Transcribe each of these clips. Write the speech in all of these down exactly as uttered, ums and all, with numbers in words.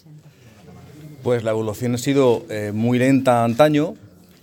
sesenta? Pues la evolución ha sido eh, muy lenta antaño.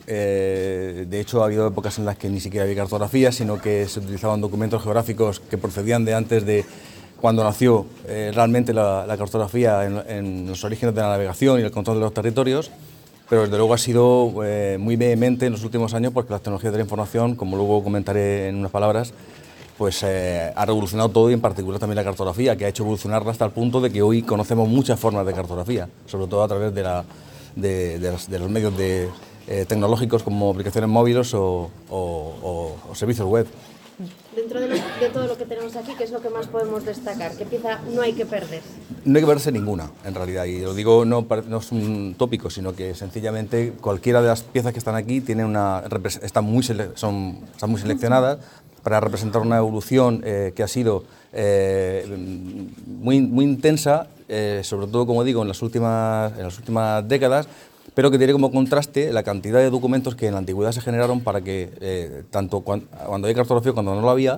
Eh, de hecho, ha habido épocas en las que ni siquiera había cartografía, sino que se utilizaban documentos geográficos que procedían de antes de cuando nació eh, realmente la, la cartografía en, en los orígenes de la navegación y el control de los territorios, pero desde luego ha sido eh, muy vehemente en los últimos años porque las tecnologías de la información, como luego comentaré en unas palabras, pues eh, ha revolucionado todo y en particular también la cartografía, que ha hecho evolucionarla hasta el punto de que hoy conocemos muchas formas de cartografía, sobre todo a través de, la, de, de, los, de los medios de, eh, tecnológicos como aplicaciones móviles o, o, o, o servicios web. Dentro de, lo, de todo lo que tenemos aquí, ¿qué es lo que más podemos destacar? ¿Qué pieza no hay que perder? No hay que perderse ninguna, en realidad, y lo digo no, no es un tópico, sino que sencillamente cualquiera de las piezas que están aquí tiene una, están, muy sele, son, están muy seleccionadas para representar una evolución eh, que ha sido eh, muy, muy intensa, eh, sobre todo, como digo, en las últimas, en las últimas décadas, pero que tiene como contraste la cantidad de documentos que en la antigüedad se generaron para que, eh, tanto cuando, cuando hay cartografía como cuando no lo había,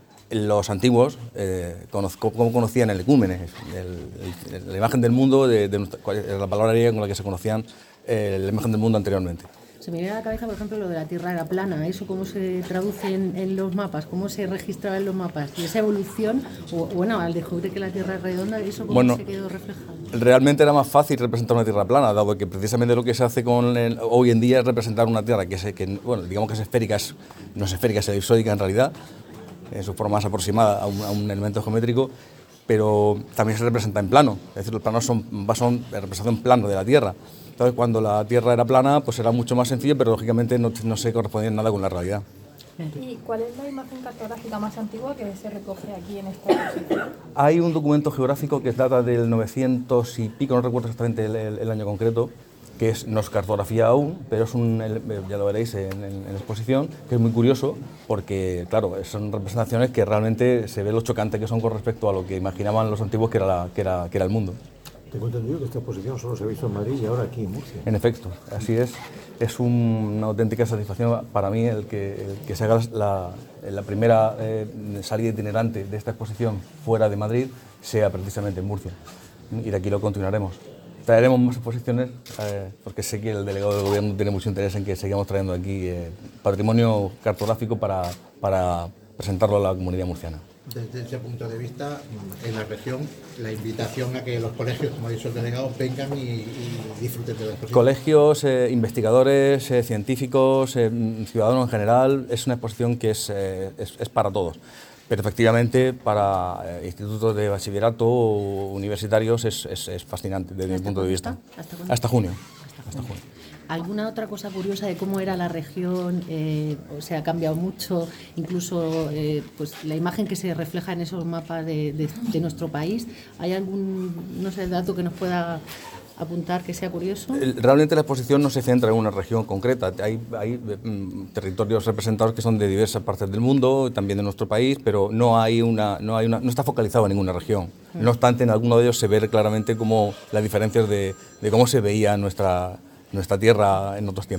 los antiguos, eh, cómo conocían el ecúmenes, el, el, la imagen del mundo, de, de nuestra, la palabra griega con la que se conocían eh, la imagen del mundo anteriormente. Se me viene a la cabeza, por ejemplo, lo de la Tierra era plana, ¿eso cómo se traduce en, en los mapas? ¿Cómo se registraba en los mapas? Y esa evolución, o, bueno, al descubrir que la Tierra es redonda, ¿eso cómo bueno, se quedó reflejado? Realmente era más fácil representar una Tierra plana, dado que precisamente lo que se hace con el, hoy en día es representar una Tierra que, es, que bueno, digamos que es esférica, es, no es esférica, es elipsóica en realidad, en su forma más aproximada a un, a un elemento geométrico, pero también se representa en plano, es decir, los planos son, son representación plano de la Tierra. Entonces, cuando la Tierra era plana, pues era mucho más sencillo, pero lógicamente no, no se correspondía en nada con la realidad. ¿Y cuál es la imagen cartográfica más antigua que se recoge aquí en esta exposición? Hay un documento geográfico que data del novecientos y pico, no recuerdo exactamente el, el, el año concreto, que es, no es cartografía aún, pero es un, ya lo veréis en, en, en la exposición, que es muy curioso porque, claro, son representaciones que realmente se ve lo chocante que son con respecto a lo que imaginaban los antiguos que era, la, que era, que era el mundo. Tengo entendido que esta exposición solo se ha visto en Madrid y ahora aquí en Murcia. En efecto, así es. Es un, una auténtica satisfacción para mí el que, el que se haga la, la primera eh, salida itinerante de esta exposición fuera de Madrid sea precisamente en Murcia. Y de aquí lo continuaremos. Traeremos más exposiciones eh, porque sé que el delegado del gobierno tiene mucho interés en que sigamos trayendo aquí eh, patrimonio cartográfico para, para presentarlo a la comunidad murciana. Desde ese punto de vista, en la región, la invitación a que los colegios, como ha dicho el delegado, vengan y, y disfruten de la exposición. Colegios, eh, investigadores, eh, científicos, eh, ciudadanos en general, es una exposición que es, eh, es, es para todos. Pero efectivamente para eh, institutos de bachillerato o universitarios es, es, es fascinante desde mi punto de vista. ¿Hasta, hasta junio. Hasta junio. ¿Alguna otra cosa curiosa de cómo era la región? Eh, o sea, ha cambiado mucho, incluso eh, pues, la imagen que se refleja en esos mapas de, de, de nuestro país. ¿Hay algún, no sé, dato que nos pueda apuntar que sea curioso? Realmente la exposición no se centra en una región concreta. Hay, hay mm, territorios representados que son de diversas partes del mundo, también de nuestro país, pero no hay una, no hay una, no está focalizado en ninguna región. No obstante, en alguno de ellos se ve claramente como las diferencias de, de cómo se veía nuestra nuestra tierra en otros tiempos.